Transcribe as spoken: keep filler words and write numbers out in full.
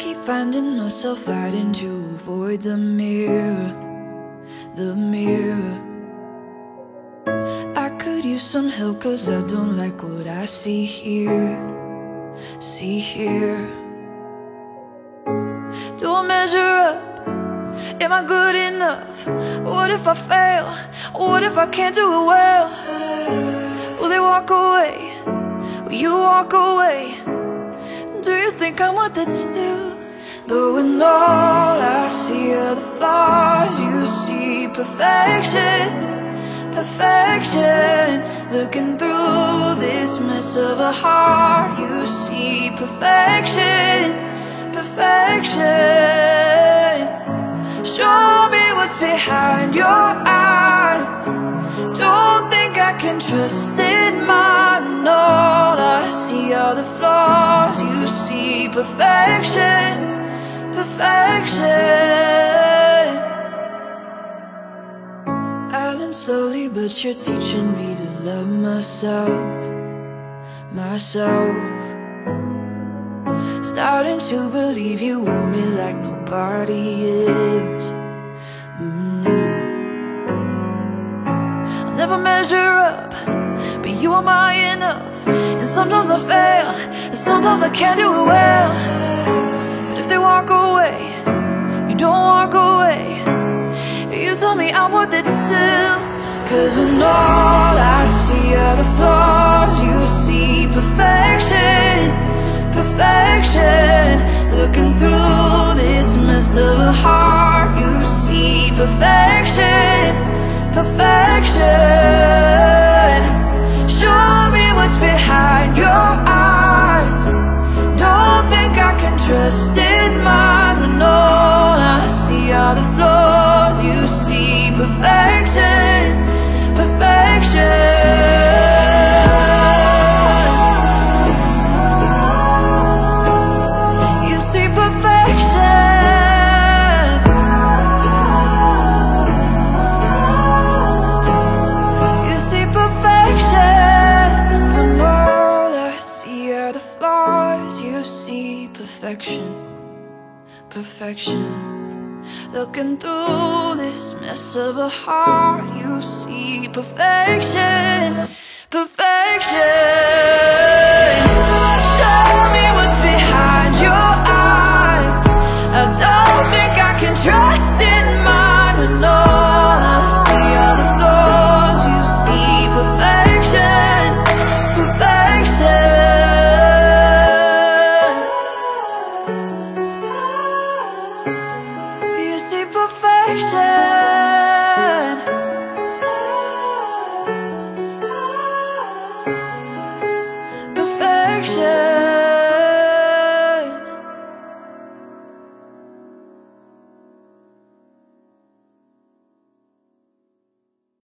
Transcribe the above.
keep finding myself fighting to avoid the mirror, the mirror. I could use some help cause I don't like what I see here, see here. Do I measure up? Am I good enough? What if I fail? What if I can't do it well? Will they walk away? Will you walk away? Do you think I'm worth it still? But when all I see are the flaws, you see perfection, perfection. Looking through this mess of a heart, you see perfection, perfection. Show me what's behind your eyes. Don't think I can trust in mine. All I see are the flaws, you see perfection, perfection. I learn slowly, but you're teaching me to love myself, myself. Starting to believe you want me like nobody is. mm. I'll never measure up, but you are my enough. And sometimes I fail, and sometimes I can't do it well. But if they walk away, you don't walk away. You tell me I'm worth it still. Cause when all I see are the flaws, you see perfection, perfection. Looking through this mess of a heart, you see perfection, perfection. Show me what's behind your eyes. Don't think I can trust in mine. When all I see are the flaws, you see perfection, perfection. Perfection, perfection. Looking through this mess of a heart, you see perfection, perfection.